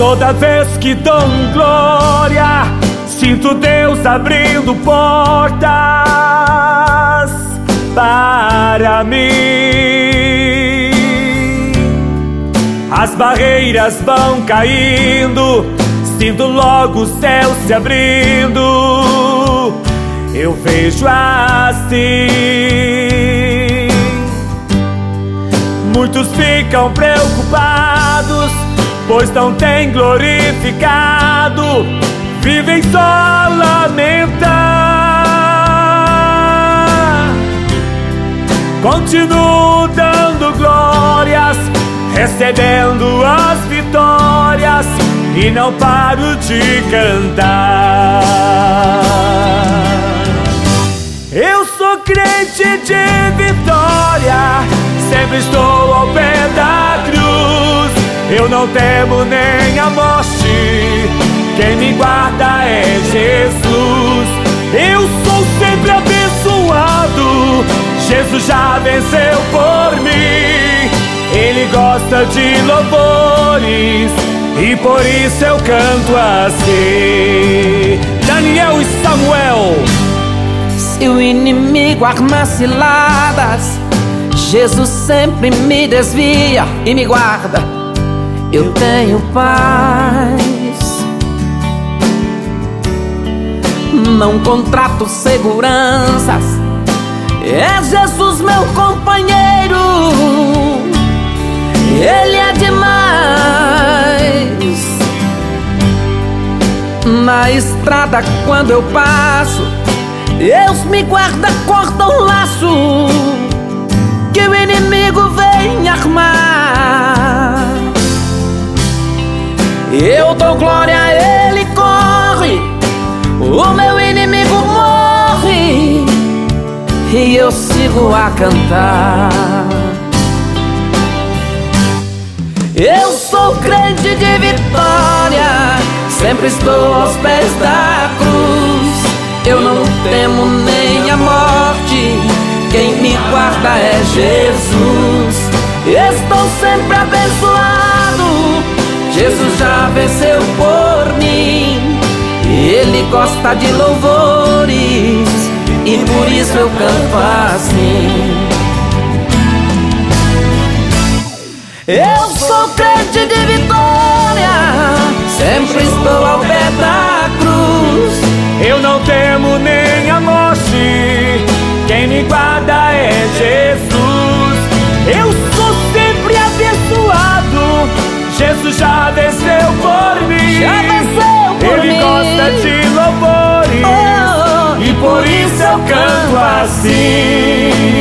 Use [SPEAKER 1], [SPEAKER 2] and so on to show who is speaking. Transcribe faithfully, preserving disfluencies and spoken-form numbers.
[SPEAKER 1] Toda vez que dou glória, sinto Deus abrindo portas para mim. As barreiras vão caindo, sinto logo o céu se abrindo. Eu vejo assim. Muitos ficam preocupados, pois não tem glorificado, vivem só lamentar. Continuo dando glórias, recebendo as vitórias, e não paro de cantar. Eu sou crente de vitória, sempre estou ao pé da cruz. Eu não temo nem a morte, quem me guarda é Jesus. Eu sou sempre abençoado, Jesus já venceu por mim. Ele gosta de louvores e por isso eu canto assim. Daniel e Samuel.
[SPEAKER 2] Se o inimigo arma ciladas, Jesus sempre me desvia e me guarda. Eu tenho paz, não contrato seguranças, é Jesus meu companheiro, Ele é demais. Na estrada quando eu passo, Deus me guarda, corta um laço que o inimigo vem armar. Eu dou glória, ele corre, o meu inimigo morre, e eu sigo a cantar. Eu sou crente de vitória, sempre estou aos pés da cruz. Eu não temo nem a morte, quem me guarda é Jesus. Estou sempre abençoado, Jesus já venceu por mim. Ele gosta de louvores e por isso eu canto assim. Eu sou crente de vitória, sempre estou ao pé da cruz.
[SPEAKER 1] Eu não temo nem a morte, quem me guarda é Jesus. Eu sou sempre abençoado, Jesus já venceu por mim.
[SPEAKER 2] Já venceu por
[SPEAKER 1] Ele
[SPEAKER 2] mim.
[SPEAKER 1] gosta de louvores,
[SPEAKER 2] oh,
[SPEAKER 1] e por isso eu canto assim.